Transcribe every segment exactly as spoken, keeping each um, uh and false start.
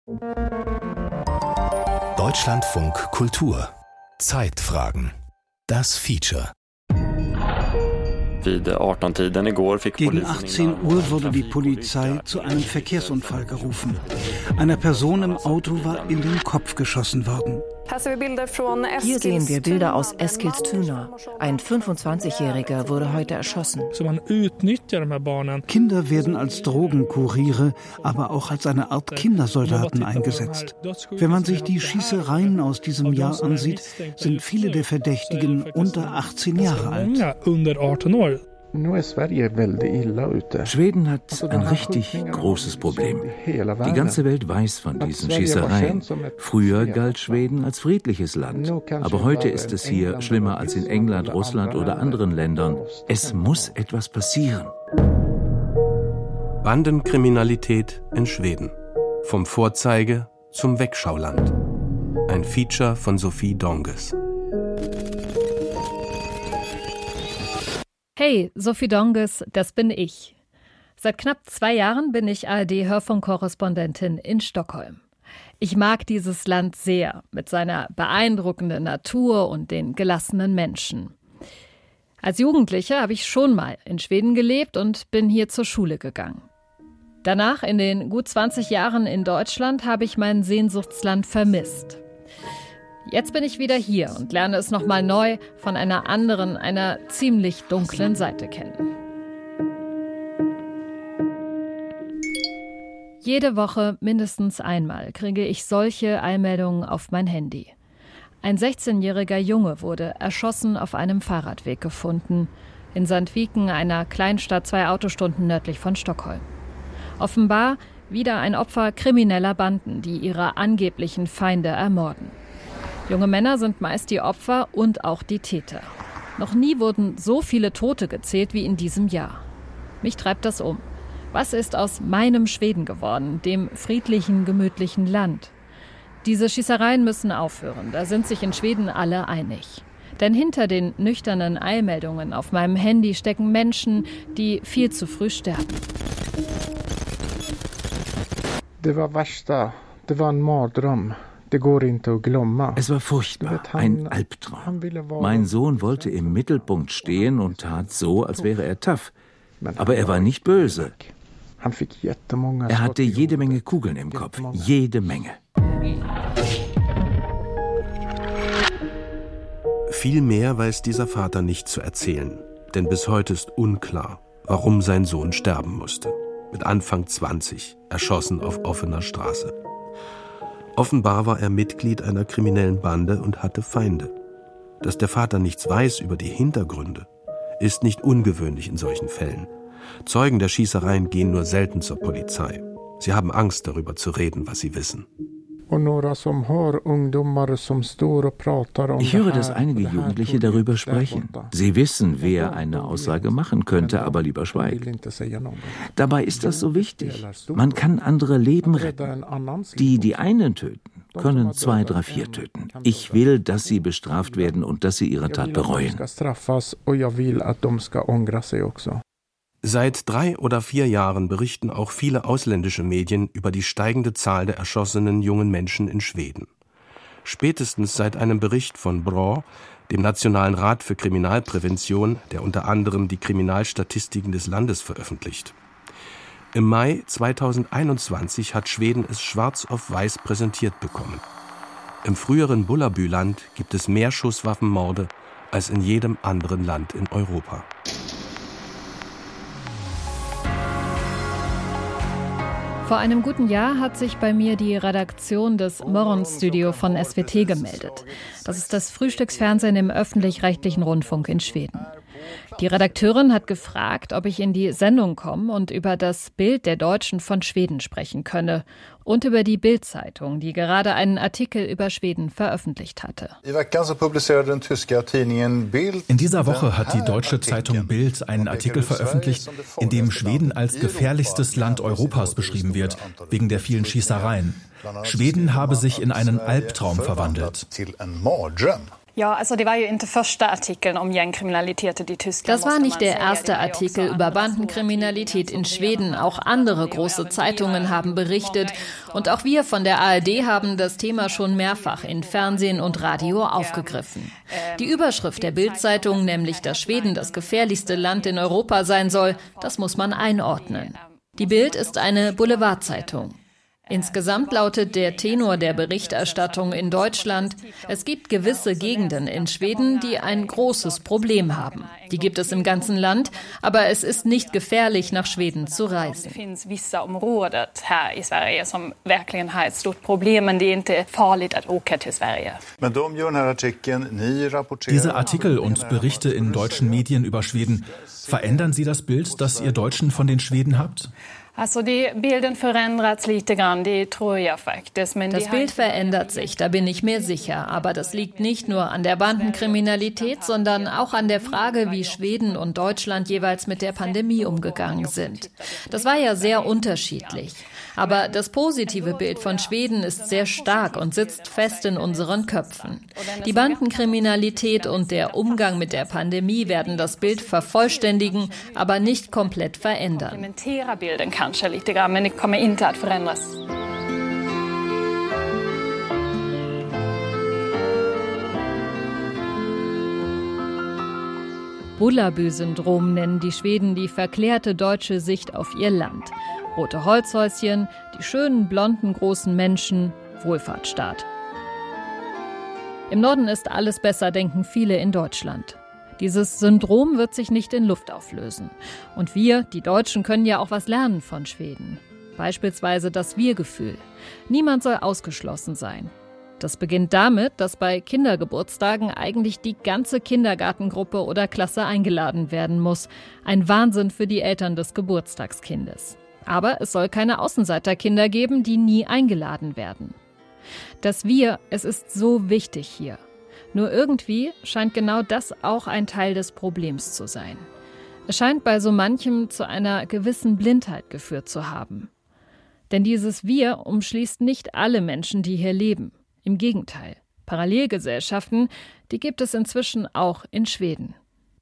Deutschlandfunk Kultur. Zeitfragen. Das Feature. Gegen achtzehn Uhr wurde die Polizei zu einem Verkehrsunfall gerufen. Einer Person im Auto war in den Kopf geschossen worden. Hier sehen wir Bilder aus Eskilstuna. Ein fünfundzwanzigjähriger wurde heute erschossen. Kinder werden als Drogenkuriere, aber auch als eine Art Kindersoldaten eingesetzt. Wenn man sich die Schießereien aus diesem Jahr ansieht, sind viele der Verdächtigen unter achtzehn Jahre alt. Schweden hat ein richtig großes Problem. Die ganze Welt weiß von diesen Schießereien. Früher galt Schweden als friedliches Land. Aber heute ist es hier schlimmer als in England, Russland oder anderen Ländern. Es muss etwas passieren. Bandenkriminalität in Schweden. Vom Vorzeige zum Wegschauland. Ein Feature von Sophie Donges. Hey, Sophie Donges, das bin ich. Seit knapp zwei Jahren bin ich A R D-Hörfunkkorrespondentin in Stockholm. Ich mag dieses Land sehr, mit seiner beeindruckenden Natur und den gelassenen Menschen. Als Jugendliche habe ich schon mal in Schweden gelebt und bin hier zur Schule gegangen. Danach, in den gut zwanzig Jahren in Deutschland, habe ich mein Sehnsuchtsland vermisst. Jetzt bin ich wieder hier und lerne es nochmal neu von einer anderen, einer ziemlich dunklen Seite kennen. Jede Woche mindestens einmal kriege ich solche Eilmeldungen auf mein Handy. Ein sechzehnjähriger Junge wurde erschossen auf einem Fahrradweg gefunden, in Sandviken, einer Kleinstadt zwei Autostunden nördlich von Stockholm. Offenbar wieder ein Opfer krimineller Banden, die ihre angeblichen Feinde ermorden. Junge Männer sind meist die Opfer und auch die Täter. Noch nie wurden so viele Tote gezählt wie in diesem Jahr. Mich treibt das um. Was ist aus meinem Schweden geworden, dem friedlichen, gemütlichen Land? Diese Schießereien müssen aufhören, da sind sich in Schweden alle einig. Denn hinter den nüchternen Eilmeldungen auf meinem Handy stecken Menschen, die viel zu früh sterben. Det var värsta. Det var en mardröm. Es war furchtbar, ein Albtraum. Mein Sohn wollte im Mittelpunkt stehen und tat so, als wäre er tough. Aber er war nicht böse. Er hatte jede Menge Kugeln im Kopf, jede Menge. Viel mehr weiß dieser Vater nicht zu erzählen. Denn bis heute ist unklar, warum sein Sohn sterben musste. Mit Anfang zwanzig, erschossen auf offener Straße. Offenbar war er Mitglied einer kriminellen Bande und hatte Feinde. Dass der Vater nichts weiß über die Hintergründe, ist nicht ungewöhnlich in solchen Fällen. Zeugen der Schießereien gehen nur selten zur Polizei. Sie haben Angst, darüber zu reden, was sie wissen. Ich höre, dass einige Jugendliche darüber sprechen. Sie wissen, wer eine Aussage machen könnte, aber lieber schweigen. Dabei ist das so wichtig. Man kann andere Leben retten. Die, die einen töten, können zwei, drei, vier töten. Ich will, dass sie bestraft werden und dass sie ihre Tat bereuen. Seit drei oder vier Jahren berichten auch viele ausländische Medien über die steigende Zahl der erschossenen jungen Menschen in Schweden. Spätestens seit einem Bericht von BRÅ, dem Nationalen Rat für Kriminalprävention, der unter anderem die Kriminalstatistiken des Landes veröffentlicht. Im Mai zweitausendeinundzwanzig hat Schweden es schwarz auf weiß präsentiert bekommen. Im früheren Bullerbyland gibt es mehr Schusswaffenmorde als in jedem anderen Land in Europa. Vor einem guten Jahr hat sich bei mir die Redaktion des Morgonstudio von S V T gemeldet. Das ist das Frühstücksfernsehen im öffentlich-rechtlichen Rundfunk in Schweden. Die Redakteurin hat gefragt, ob ich in die Sendung komme und über das Bild der Deutschen von Schweden sprechen könne und über die Bild-Zeitung, die gerade einen Artikel über Schweden veröffentlicht hatte. In dieser Woche hat die deutsche Zeitung Bild einen Artikel veröffentlicht, in dem Schweden als gefährlichstes Land Europas beschrieben wird, wegen der vielen Schießereien. Schweden habe sich in einen Albtraum verwandelt. Ja, also das war ja nicht der erste Artikel um Gängkriminalität in Tyskland. Das war nicht der erste Artikel über Bandenkriminalität in Schweden. Auch andere große Zeitungen haben berichtet. Und auch wir von der A R D haben das Thema schon mehrfach in Fernsehen und Radio aufgegriffen. Die Überschrift der Bild-Zeitung, nämlich, dass Schweden das gefährlichste Land in Europa sein soll, das muss man einordnen. Die Bild ist eine Boulevardzeitung. Insgesamt lautet der Tenor der Berichterstattung in Deutschland: Es gibt gewisse Gegenden in Schweden, die ein großes Problem haben. Die gibt es im ganzen Land, aber es ist nicht gefährlich, nach Schweden zu reisen. Det finns vissa områden här i Sverige som verkligen har ett stort problem, men det är inte farligt att åka till Sverige. Diese Artikel und Berichte in deutschen Medien über Schweden, verändern sie das Bild, das ihr Deutschen von den Schweden habt? Also die Bilden veränderts lite grann, det tror jag faktiskt. Men das Bild verändert sich, da bin ich mir sicher. Aber das liegt nicht nur an der Bandenkriminalität, sondern auch an der Frage, wie Schweden und Deutschland jeweils mit der Pandemie umgegangen sind. Das war ja sehr unterschiedlich. Aber das positive Bild von Schweden ist sehr stark und sitzt fest in unseren Köpfen. Die Bandenkriminalität und der Umgang mit der Pandemie werden das Bild vervollständigen, aber nicht komplett verändern. Kanske lite grann, men det kommer inte att förändras. Bullerbü-Syndrom nennen die Schweden die verklärte deutsche Sicht auf ihr Land. Rote Holzhäuschen, die schönen, blonden, großen Menschen, Wohlfahrtsstaat. Im Norden ist alles besser, denken viele in Deutschland. Dieses Syndrom wird sich nicht in Luft auflösen. Und wir, die Deutschen, können ja auch was lernen von Schweden. Beispielsweise das Wir-Gefühl. Niemand soll ausgeschlossen sein. Das beginnt damit, dass bei Kindergeburtstagen eigentlich die ganze Kindergartengruppe oder Klasse eingeladen werden muss. Ein Wahnsinn für die Eltern des Geburtstagskindes. Aber es soll keine Außenseiterkinder geben, die nie eingeladen werden. Das Wir, es ist so wichtig hier. Nur irgendwie scheint genau das auch ein Teil des Problems zu sein. Es scheint bei so manchem zu einer gewissen Blindheit geführt zu haben. Denn dieses Wir umschließt nicht alle Menschen, die hier leben. Im Gegenteil, Parallelgesellschaften, die gibt es inzwischen auch in Schweden.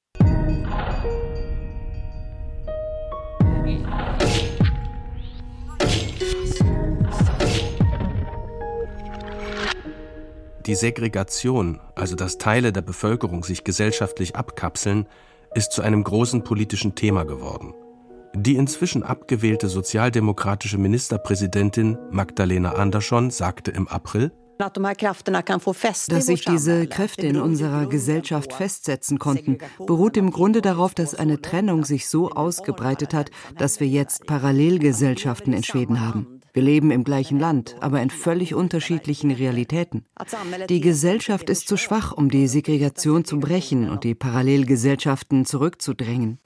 Die Segregation, also dass Teile der Bevölkerung sich gesellschaftlich abkapseln, ist zu einem großen politischen Thema geworden. Die inzwischen abgewählte sozialdemokratische Ministerpräsidentin Magdalena Andersson sagte im April: Dass sich diese Kräfte in unserer Gesellschaft festsetzen konnten, beruht im Grunde darauf, dass eine Trennung sich so ausgebreitet hat, dass wir jetzt Parallelgesellschaften in Schweden haben. Wir leben im gleichen Land, aber in völlig unterschiedlichen Realitäten. Die Gesellschaft ist zu schwach, um die Segregation zu brechen und die Parallelgesellschaften zurückzudrängen.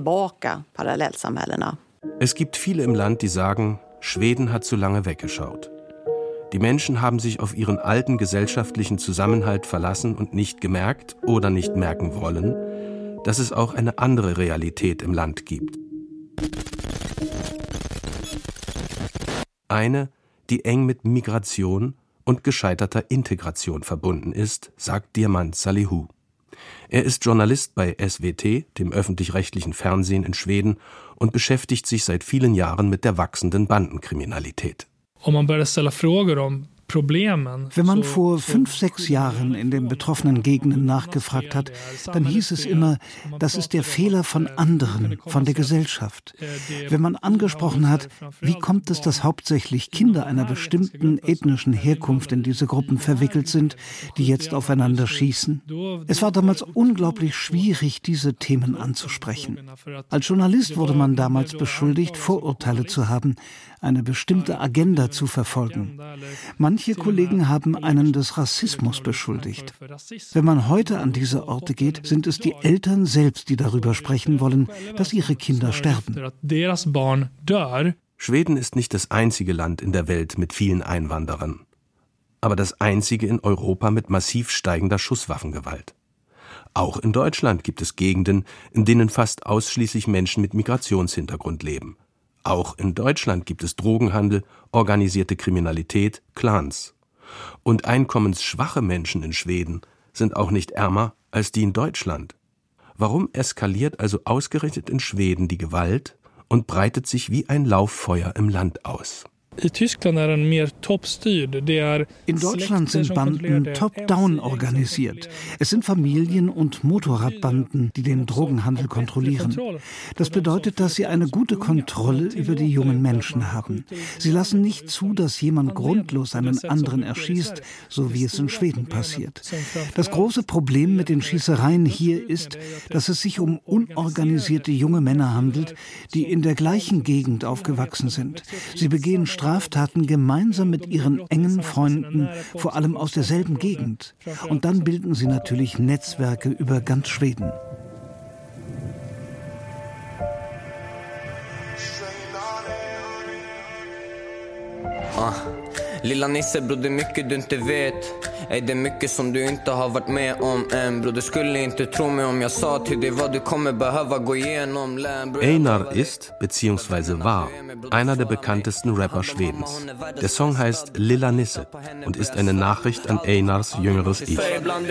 Es gibt viele im Land, die sagen, Schweden hat zu lange weggeschaut. Die Menschen haben sich auf ihren alten gesellschaftlichen Zusammenhalt verlassen und nicht gemerkt oder nicht merken wollen, dass es auch eine andere Realität im Land gibt. Eine, die eng mit Migration und gescheiterter Integration verbunden ist, sagt Diamant Salihu. Er ist Journalist bei S V T, dem öffentlich-rechtlichen Fernsehen in Schweden, und beschäftigt sich seit vielen Jahren mit der wachsenden Bandenkriminalität. Wenn man vor fünf, sechs Jahren in den betroffenen Gegenden nachgefragt hat, dann hieß es immer, das ist der Fehler von anderen, von der Gesellschaft. Wenn man angesprochen hat, wie kommt es, dass hauptsächlich Kinder einer bestimmten ethnischen Herkunft in diese Gruppen verwickelt sind, die jetzt aufeinander schießen? Es war damals unglaublich schwierig, diese Themen anzusprechen. Als Journalist wurde man damals beschuldigt, Vorurteile zu haben, eine bestimmte Agenda zu verfolgen. Manche Kollegen haben einen des Rassismus beschuldigt. Wenn man heute an diese Orte geht, sind es die Eltern selbst, die darüber sprechen wollen, dass ihre Kinder sterben. Schweden ist nicht das einzige Land in der Welt mit vielen Einwanderern, aber das einzige in Europa mit massiv steigender Schusswaffengewalt. Auch in Deutschland gibt es Gegenden, in denen fast ausschließlich Menschen mit Migrationshintergrund leben. Auch in Deutschland gibt es Drogenhandel, organisierte Kriminalität, Clans. Und einkommensschwache Menschen in Schweden sind auch nicht ärmer als die in Deutschland. Warum eskaliert also ausgerechnet in Schweden die Gewalt und breitet sich wie ein Lauffeuer im Land aus? In Deutschland sind Banden top-down organisiert. Es sind Familien- und Motorradbanden, die den Drogenhandel kontrollieren. Das bedeutet, dass sie eine gute Kontrolle über die jungen Menschen haben. Sie lassen nicht zu, dass jemand grundlos einen anderen erschießt, so wie es in Schweden passiert. Das große Problem mit den Schießereien hier ist, dass es sich um unorganisierte junge Männer handelt, die in der gleichen Gegend aufgewachsen sind. Sie begehen Straftaten gemeinsam mit ihren engen Freunden, vor allem aus derselben Gegend. Und dann bilden sie natürlich Netzwerke über ganz Schweden. Ah, lilla Nisse, Bro, det är mycket du inte vet. Ey, det är mycket som du inte har varit med om än. Bro, du skulle inte tro mig om jag sa till dig vad du kommer behöva gå igenom. Einar ist, beziehungsweise war, einer der bekanntesten Rapper Schwedens. Der Song heißt Lilla Nisse und ist eine Nachricht an Einars jüngeres Ich.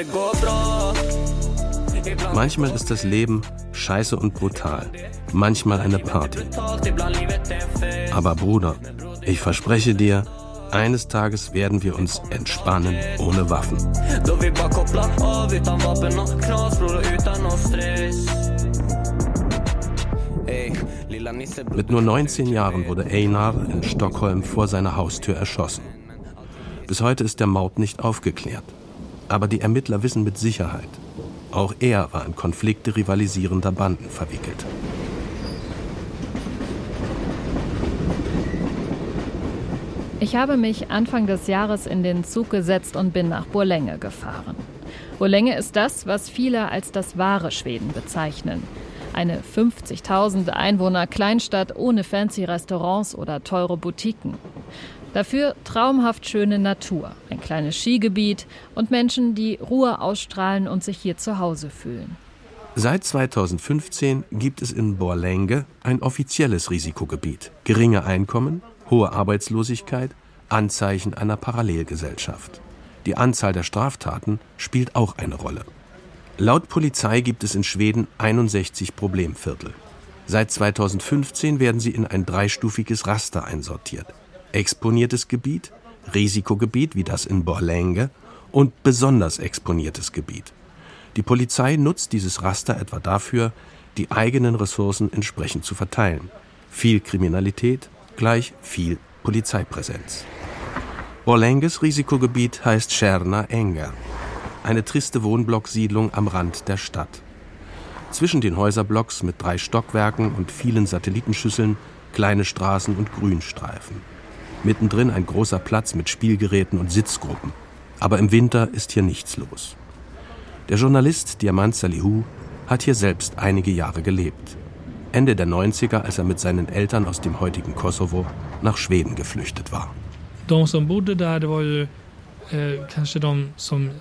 Manchmal ist das Leben scheiße und brutal, manchmal eine Party. Aber Bruder, ich verspreche dir, eines Tages werden wir uns entspannen ohne Waffen. Mit nur neunzehn Jahren wurde Einar in Stockholm vor seiner Haustür erschossen. Bis heute ist der Mord nicht aufgeklärt. Aber die Ermittler wissen mit Sicherheit, auch er war in Konflikte rivalisierender Banden verwickelt. Ich habe mich Anfang des Jahres in den Zug gesetzt und bin nach Borlänge gefahren. Borlänge ist das, was viele als das wahre Schweden bezeichnen. Eine fünfzigtausend Einwohner Kleinstadt ohne fancy Restaurants oder teure Boutiquen. Dafür traumhaft schöne Natur, ein kleines Skigebiet und Menschen, die Ruhe ausstrahlen und sich hier zu Hause fühlen. Seit zweitausendfünfzehn gibt es in Borlänge ein offizielles Risikogebiet. Geringe Einkommen, hohe Arbeitslosigkeit, Anzeichen einer Parallelgesellschaft. Die Anzahl der Straftaten spielt auch eine Rolle. Laut Polizei gibt es in Schweden einundsechzig Problemviertel. Seit zweitausendfünfzehn werden sie in ein dreistufiges Raster einsortiert. Exponiertes Gebiet, Risikogebiet wie das in Borlänge und besonders exponiertes Gebiet. Die Polizei nutzt dieses Raster etwa dafür, die eigenen Ressourcen entsprechend zu verteilen. Viel Kriminalität gleich viel Polizeipräsenz. Borlänges Risikogebiet heißt Tjärna Ängar, eine triste Wohnblocksiedlung am Rand der Stadt. Zwischen den Häuserblocks mit drei Stockwerken und vielen Satellitenschüsseln kleine Straßen und Grünstreifen. Mittendrin ein großer Platz mit Spielgeräten und Sitzgruppen. Aber im Winter ist hier nichts los. Der Journalist Diamant Salihu hat hier selbst einige Jahre gelebt. Ende der neunziger, als er mit seinen Eltern aus dem heutigen Kosovo nach Schweden geflüchtet war. De som bodde där, det var ju eh, kanske de som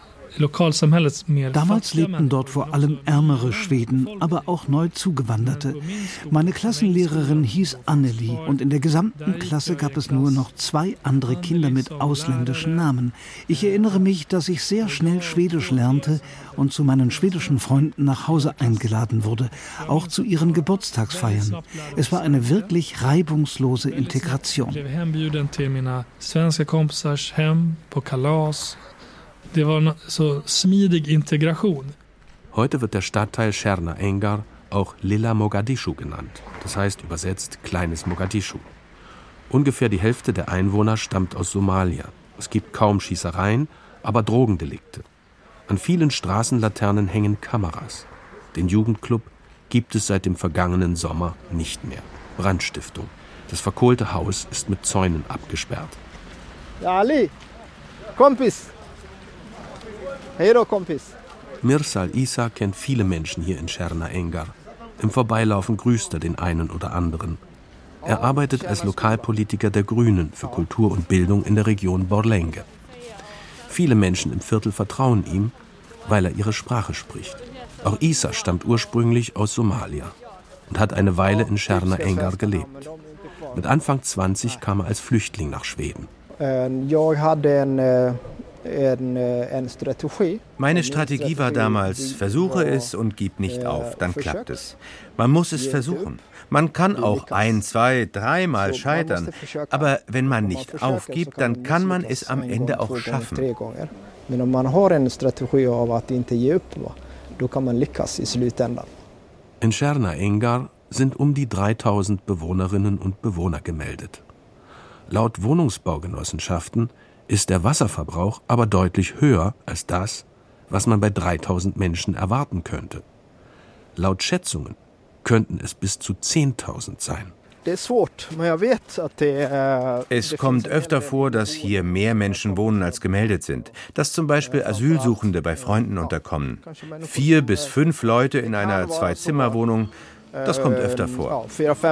Damals lebten dort vor allem ärmere Schweden, aber auch neu Zugewanderte. Meine Klassenlehrerin hieß Anneli und in der gesamten Klasse gab es nur noch zwei andere Kinder mit ausländischen Namen. Ich erinnere mich, dass ich sehr schnell Schwedisch lernte und zu meinen schwedischen Freunden nach Hause eingeladen wurde, auch zu ihren Geburtstagsfeiern. Es war eine wirklich reibungslose Integration. Det war so smidig Integration. Heute wird der Stadtteil Tjärna Ängar auch Lilla Mogadischu genannt. Das heißt übersetzt kleines Mogadischu. Ungefähr die Hälfte der Einwohner stammt aus Somalia. Es gibt kaum Schießereien, aber Drogendelikte. An vielen Straßenlaternen hängen Kameras. Den Jugendclub gibt es seit dem vergangenen Sommer nicht mehr. Brandstiftung. Das verkohlte Haus ist mit Zäunen abgesperrt. Ja, Ali, Kompis. Hey, Kompis. Mirsal Isa kennt viele Menschen hier in Tjärna Ängar. Im Vorbeilaufen grüßt er den einen oder anderen. Er arbeitet als Lokalpolitiker der Grünen für Kultur und Bildung in der Region Borlänge. Viele Menschen im Viertel vertrauen ihm, weil er ihre Sprache spricht. Auch Isa stammt ursprünglich aus Somalia und hat eine Weile in Tjärna Ängar gelebt. Mit Anfang zwanzig kam er als Flüchtling nach Schweden. Ich hatte Meine Strategie war damals, versuche es und gib nicht auf, dann klappt es. Man muss es versuchen. Man kann auch ein, zwei, dreimal scheitern, aber wenn man nicht aufgibt, dann kann man es am Ende auch schaffen. Wenn man eine Strategie hat, nicht aufzugeben, dann kann man lyckas i slutändan. In Černá Enga sind um die dreitausend Bewohnerinnen und Bewohner gemeldet. Laut Wohnungsbaugenossenschaften ist der Wasserverbrauch aber deutlich höher als das, was man bei dreitausend Menschen erwarten könnte. Laut Schätzungen könnten es bis zu zehntausend sein. Es kommt öfter vor, dass hier mehr Menschen wohnen, als gemeldet sind. Dass zum Beispiel Asylsuchende bei Freunden unterkommen. Vier bis fünf Leute in einer Zwei-Zimmer-Wohnung, das kommt öfter vor.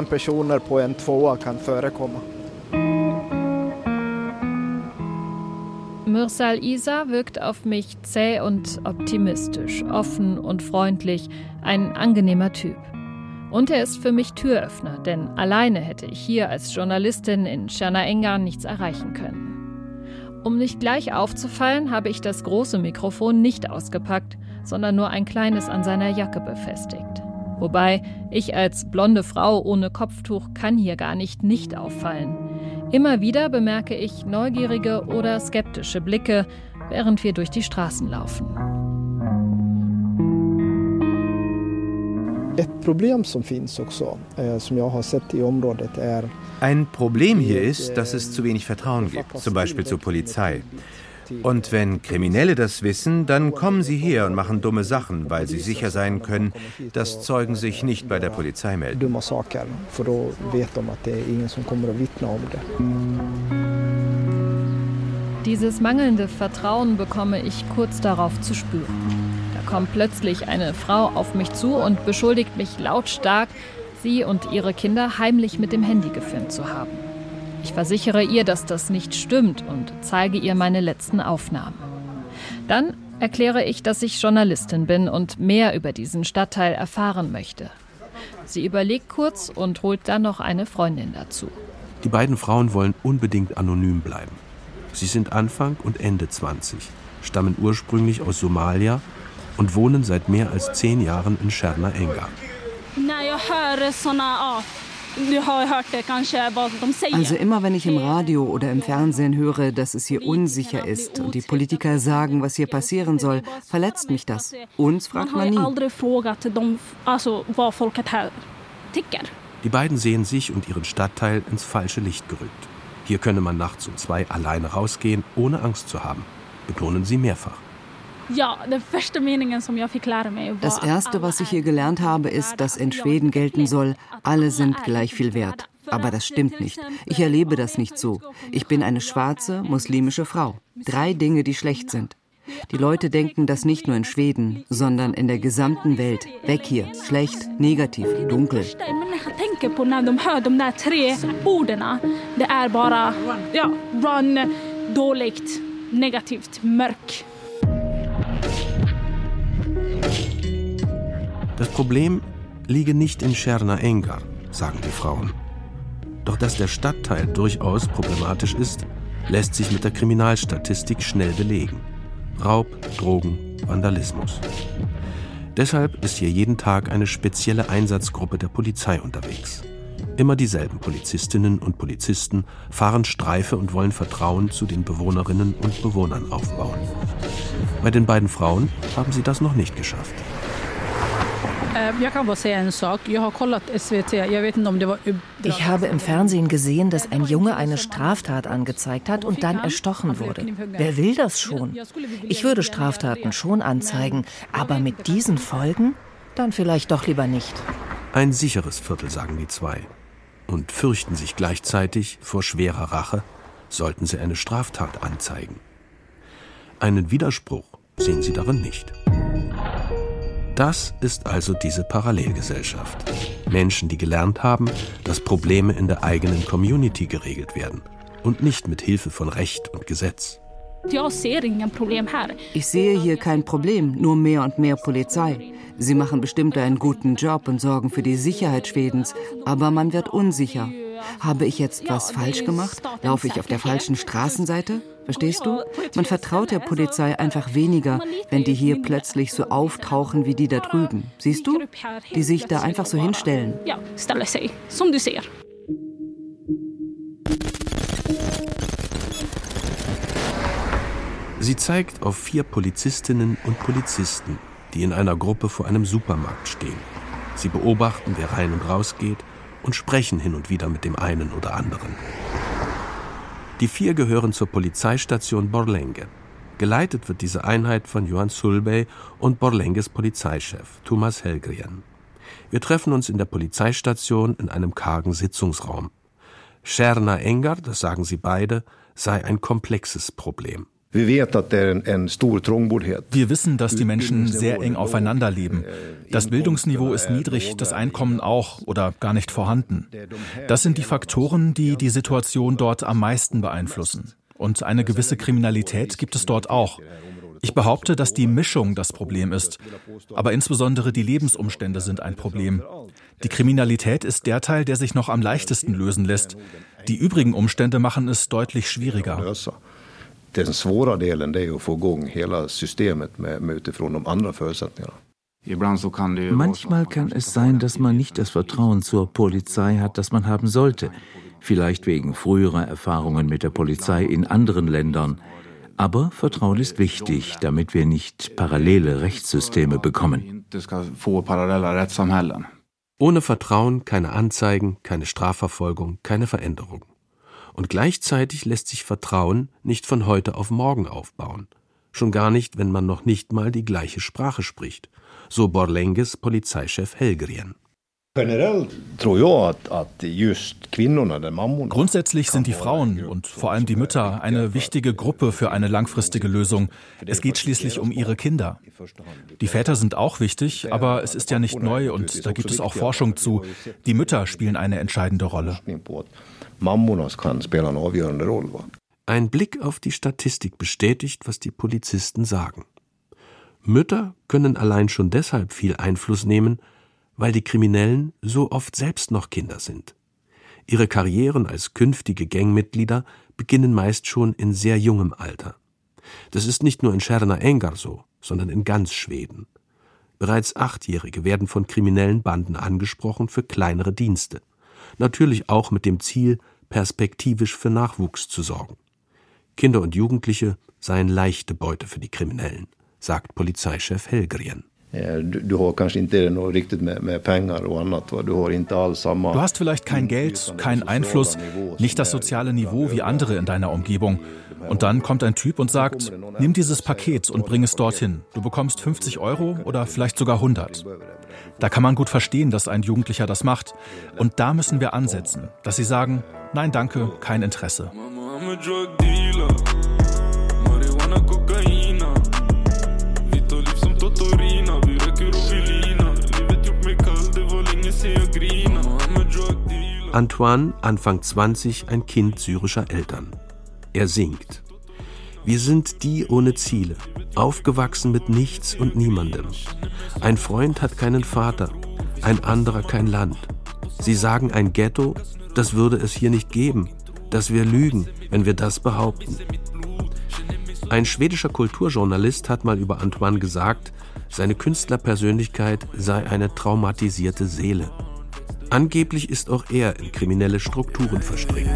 Mürsel Isa wirkt auf mich zäh und optimistisch, offen und freundlich, ein angenehmer Typ. Und er ist für mich Türöffner, denn alleine hätte ich hier als Journalistin in Černá Enga nichts erreichen können. Um nicht gleich aufzufallen, habe ich das große Mikrofon nicht ausgepackt, sondern nur ein kleines an seiner Jacke befestigt. Wobei, ich als blonde Frau ohne Kopftuch kann hier gar nicht nicht auffallen. Immer wieder bemerke ich neugierige oder skeptische Blicke, während wir durch die Straßen laufen. Ein Problem hier ist, dass es zu wenig Vertrauen gibt, zum Beispiel zur Polizei. Und wenn Kriminelle das wissen, dann kommen sie her und machen dumme Sachen, weil sie sicher sein können, dass Zeugen sich nicht bei der Polizei melden. Dieses mangelnde Vertrauen bekomme ich kurz darauf zu spüren. Da kommt plötzlich eine Frau auf mich zu und beschuldigt mich lautstark, sie und ihre Kinder heimlich mit dem Handy gefilmt zu haben. Ich versichere ihr, dass das nicht stimmt und zeige ihr meine letzten Aufnahmen. Dann erkläre ich, dass ich Journalistin bin und mehr über diesen Stadtteil erfahren möchte. Sie überlegt kurz und holt dann noch eine Freundin dazu. Die beiden Frauen wollen unbedingt anonym bleiben. Sie sind Anfang und Ende zwanzig, stammen ursprünglich aus Somalia und wohnen seit mehr als zehn Jahren in Černá Enga. Also immer, wenn ich im Radio oder im Fernsehen höre, dass es hier unsicher ist und die Politiker sagen, was hier passieren soll, verletzt mich das. Uns fragt man nie. Die beiden sehen sich und ihren Stadtteil ins falsche Licht gerückt. Hier könne man nachts um zwei alleine rausgehen, ohne Angst zu haben, betonen sie mehrfach. Das Erste, was ich hier gelernt habe, ist, dass in Schweden gelten soll, alle sind gleich viel wert. Aber das stimmt nicht. Ich erlebe das nicht so. Ich bin eine schwarze, muslimische Frau. Drei Dinge, die schlecht sind. Die Leute denken das nicht nur in Schweden, sondern in der gesamten Welt. Weg hier. Schlecht, negativ, dunkel. Das Problem liege nicht in Černá Enga, sagen die Frauen. Doch dass der Stadtteil durchaus problematisch ist, lässt sich mit der Kriminalstatistik schnell belegen. Raub, Drogen, Vandalismus. Deshalb ist hier jeden Tag eine spezielle Einsatzgruppe der Polizei unterwegs. Immer dieselben Polizistinnen und Polizisten fahren Streife und wollen Vertrauen zu den Bewohnerinnen und Bewohnern aufbauen. Bei den beiden Frauen haben sie das noch nicht geschafft. Ich habe im Fernsehen gesehen, dass ein Junge eine Straftat angezeigt hat und dann erstochen wurde. Wer will das schon? Ich würde Straftaten schon anzeigen, aber mit diesen Folgen? Dann vielleicht doch lieber nicht. Ein sicheres Viertel, sagen die zwei. Und fürchten sich gleichzeitig vor schwerer Rache, sollten sie eine Straftat anzeigen. Einen Widerspruch sehen sie darin nicht. Das ist also diese Parallelgesellschaft. Menschen, die gelernt haben, dass Probleme in der eigenen Community geregelt werden und nicht mit Hilfe von Recht und Gesetz. Ich sehe hier kein Problem, nur mehr und mehr Polizei. Sie machen bestimmt einen guten Job und sorgen für die Sicherheit Schwedens, aber man wird unsicher. Habe ich jetzt was falsch gemacht? Laufe ich auf der falschen Straßenseite? Verstehst du? Man vertraut der Polizei einfach weniger, wenn die hier plötzlich so auftauchen wie die da drüben. Siehst du? Die sich da einfach so hinstellen. Ja, ställer sig, som du ser. Sie zeigt auf vier Polizistinnen und Polizisten, die in einer Gruppe vor einem Supermarkt stehen. Sie beobachten, wer rein und raus geht, und sprechen hin und wieder mit dem einen oder anderen. Die vier gehören zur Polizeistation Borlänge. Geleitet wird diese Einheit von Johan Sulbey und Borlänges Polizeichef Thomas Hellgren. Wir treffen uns in der Polizeistation in einem kargen Sitzungsraum. Sherna Engar, das sagen sie beide, sei ein komplexes Problem. Wir wissen, dass die Menschen sehr eng aufeinander leben. Das Bildungsniveau ist niedrig, das Einkommen auch oder gar nicht vorhanden. Das sind die Faktoren, die die Situation dort am meisten beeinflussen. Und eine gewisse Kriminalität gibt es dort auch. Ich behaupte, dass die Mischung das Problem ist. Aber insbesondere die Lebensumstände sind ein Problem. Die Kriminalität ist der Teil, der sich noch am leichtesten lösen lässt. Die übrigen Umstände machen es deutlich schwieriger. Den svåra delen är att få igång hela systemet med, med utifrån de andra förutsättningarna. Manchmal kann es sein, dass man nicht das Vertrauen zur Polizei hat, das man haben sollte. Vielleicht wegen früherer Erfahrungen mit der Polizei in anderen Ländern. Aber Vertrauen ist wichtig, damit wir nicht parallele Rechtssysteme bekommen. Ohne Vertrauen keine Anzeigen, keine Strafverfolgung, keine Veränderung. Und gleichzeitig lässt sich Vertrauen nicht von heute auf morgen aufbauen. Schon gar nicht, wenn man noch nicht mal die gleiche Sprache spricht. So Borlänges Polizeichef Hellgren. Grundsätzlich sind die Frauen und vor allem die Mütter eine wichtige Gruppe für eine langfristige Lösung. Es geht schließlich um ihre Kinder. Die Väter sind auch wichtig, aber es ist ja nicht neu und da gibt es auch Forschung zu. Die Mütter spielen eine entscheidende Rolle. Ein Blick auf die Statistik bestätigt, was die Polizisten sagen. Mütter können allein schon deshalb viel Einfluss nehmen, weil die Kriminellen so oft selbst noch Kinder sind. Ihre Karrieren als künftige Gangmitglieder beginnen meist schon in sehr jungem Alter. Das ist nicht nur in Sherna Engar so, sondern in ganz Schweden. Bereits Achtjährige werden von kriminellen Banden angesprochen für kleinere Dienste. Natürlich auch mit dem Ziel, perspektivisch für Nachwuchs zu sorgen. Kinder und Jugendliche seien leichte Beute für die Kriminellen, sagt Polizeichef Hellgren. Du hast vielleicht kein Geld, keinen Einfluss, nicht das soziale Niveau wie andere in deiner Umgebung. Und dann kommt ein Typ und sagt, nimm dieses Paket und bring es dorthin. Du bekommst fünfzig Euro oder vielleicht sogar hundert. Da kann man gut verstehen, dass ein Jugendlicher das macht. Und da müssen wir ansetzen, dass sie sagen, nein, danke, kein Interesse. Antoine, Anfang zwanzig, ein Kind syrischer Eltern. Er singt. Wir sind die ohne Ziele, aufgewachsen mit nichts und niemandem. Ein Freund hat keinen Vater, ein anderer kein Land. Sie sagen ein Ghetto, das würde es hier nicht geben, dass wir lügen, wenn wir das behaupten. Ein schwedischer Kulturjournalist hat mal über Antoine gesagt, seine Künstlerpersönlichkeit sei eine traumatisierte Seele. Angeblich ist auch er in kriminelle Strukturen verstrickt.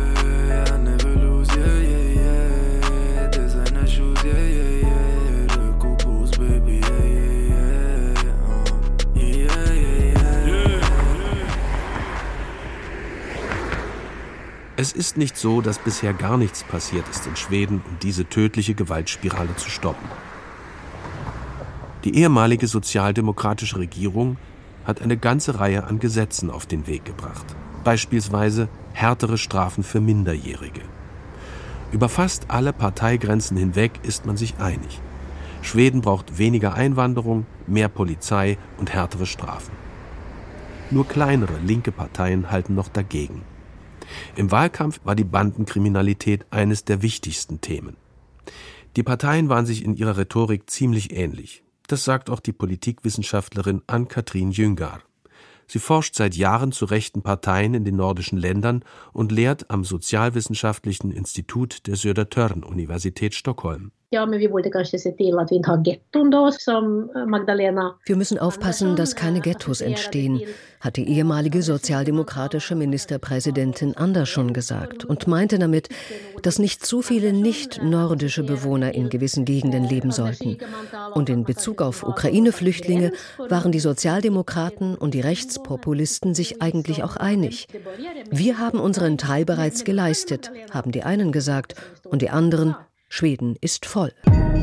Es ist nicht so, dass bisher gar nichts passiert ist in Schweden, um diese tödliche Gewaltspirale zu stoppen. Die ehemalige sozialdemokratische Regierung hat eine ganze Reihe an Gesetzen auf den Weg gebracht. Beispielsweise härtere Strafen für Minderjährige. Über fast alle Parteigrenzen hinweg ist man sich einig. Schweden braucht weniger Einwanderung, mehr Polizei und härtere Strafen. Nur kleinere linke Parteien halten noch dagegen. Im Wahlkampf war die Bandenkriminalität eines der wichtigsten Themen. Die Parteien waren sich in ihrer Rhetorik ziemlich ähnlich. Das sagt auch die Politikwissenschaftlerin Ann-Kathrin Jüngar. Sie forscht seit Jahren zu rechten Parteien in den nordischen Ländern und lehrt am Sozialwissenschaftlichen Institut der Södertörn-Universität Stockholm. Wir müssen aufpassen, dass keine Ghettos entstehen, hat die ehemalige sozialdemokratische Ministerpräsidentin Andersson gesagt und meinte damit, dass nicht zu viele nicht-nordische Bewohner in gewissen Gegenden leben sollten. Und in Bezug auf Ukraine-Flüchtlinge waren die Sozialdemokraten und die Rechtspopulisten sich eigentlich auch einig. Wir haben unseren Teil bereits geleistet, haben die einen gesagt, und die anderen, Schweden ist voll.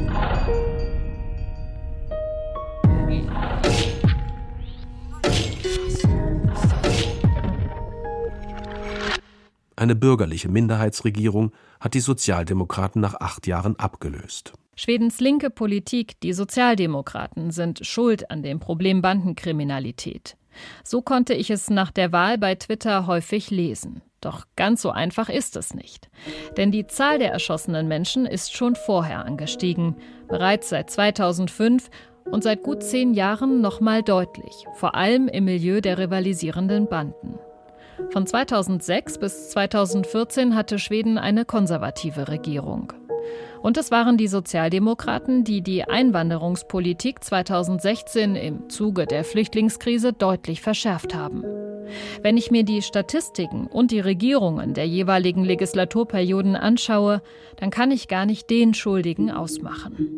Eine bürgerliche Minderheitsregierung hat die Sozialdemokraten nach acht Jahren abgelöst. Schwedens linke Politik, die Sozialdemokraten, sind schuld an dem Problem Bandenkriminalität. So konnte ich es nach der Wahl bei Twitter häufig lesen. Doch ganz so einfach ist es nicht. Denn die Zahl der erschossenen Menschen ist schon vorher angestiegen. Bereits seit zweitausendfünf und seit gut zehn Jahren noch mal deutlich. Vor allem im Milieu der rivalisierenden Banden. Von zweitausendsechs bis zweitausendvierzehn hatte Schweden eine konservative Regierung. Und es waren die Sozialdemokraten, die die Einwanderungspolitik zweitausendsechzehn im Zuge der Flüchtlingskrise deutlich verschärft haben. Wenn ich mir die Statistiken und die Regierungen der jeweiligen Legislaturperioden anschaue, dann kann ich gar nicht den Schuldigen ausmachen.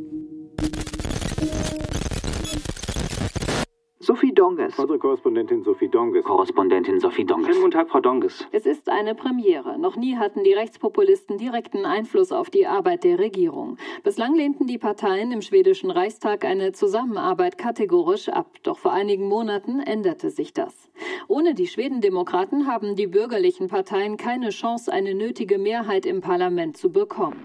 Sophie Donges. Unsere Korrespondentin Sophie Donges. Korrespondentin Sophie Donges. Schönen guten Tag, Frau Donges. Es ist eine Premiere. Noch nie hatten die Rechtspopulisten direkten Einfluss auf die Arbeit der Regierung. Bislang lehnten die Parteien im schwedischen Reichstag eine Zusammenarbeit kategorisch ab. Doch vor einigen Monaten änderte sich das. Ohne die Schwedendemokraten haben die bürgerlichen Parteien keine Chance, eine nötige Mehrheit im Parlament zu bekommen.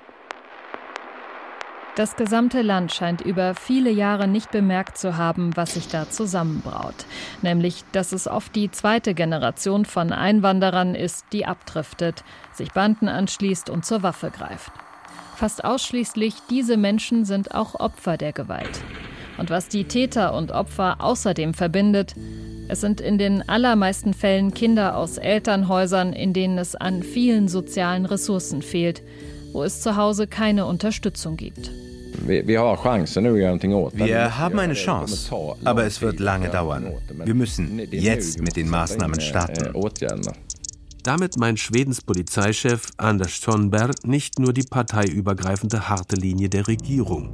Das gesamte Land scheint über viele Jahre nicht bemerkt zu haben, was sich da zusammenbraut. Nämlich, dass es oft die zweite Generation von Einwanderern ist, die abdriftet, sich Banden anschließt und zur Waffe greift. Fast ausschließlich diese Menschen sind auch Opfer der Gewalt. Und was die Täter und Opfer außerdem verbindet, es sind in den allermeisten Fällen Kinder aus Elternhäusern, in denen es an vielen sozialen Ressourcen fehlt, wo es zu Hause keine Unterstützung gibt. Wir haben eine Chance, aber es wird lange dauern. Wir müssen jetzt mit den Maßnahmen starten. Damit meint Schwedens Polizeichef Anders Thornberg nicht nur die parteiübergreifende harte Linie der Regierung.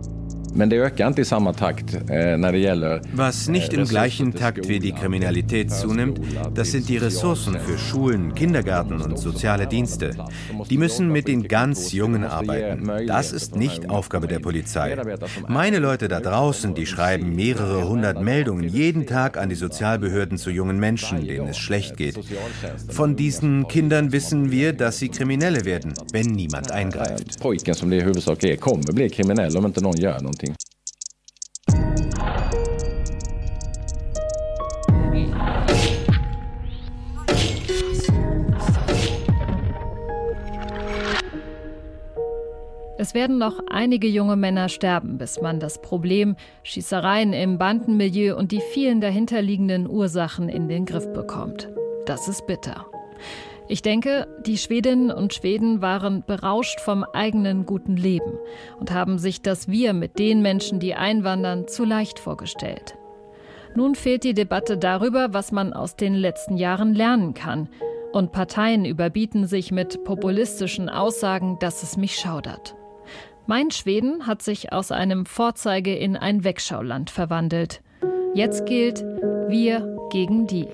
Was nicht im gleichen Takt wie die Kriminalität zunimmt, das sind die Ressourcen für Schulen, Kindergärten und soziale Dienste. Die müssen mit den ganz Jungen arbeiten. Das ist nicht Aufgabe der Polizei. Meine Leute da draußen, die schreiben mehrere hundert Meldungen jeden Tag an die Sozialbehörden zu jungen Menschen, denen es schlecht geht. Von diesen Kindern wissen wir, dass sie Kriminelle werden, wenn niemand eingreift. Es werden noch einige junge Männer sterben, bis man das Problem Schießereien im Bandenmilieu und die vielen dahinterliegenden Ursachen in den Griff bekommt. Das ist bitter. Ich denke, die Schwedinnen und Schweden waren berauscht vom eigenen guten Leben und haben sich das Wir mit den Menschen, die einwandern, zu leicht vorgestellt. Nun fehlt die Debatte darüber, was man aus den letzten Jahren lernen kann. Und Parteien überbieten sich mit populistischen Aussagen, dass es mich schaudert. Mein Schweden hat sich aus einem Vorzeige in ein Wegschauland verwandelt. Jetzt gilt wir gegen die.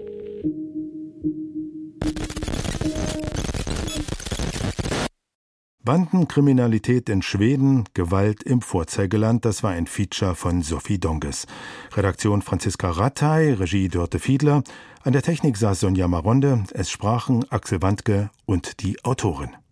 Bandenkriminalität in Schweden, Gewalt im Vorzeigeland, das war ein Feature von Sophie Donges. Redaktion Franziska Rattay, Regie Dörte Fiedler, an der Technik saß Sonja Maronde, es sprachen Axel Wandke und die Autorin.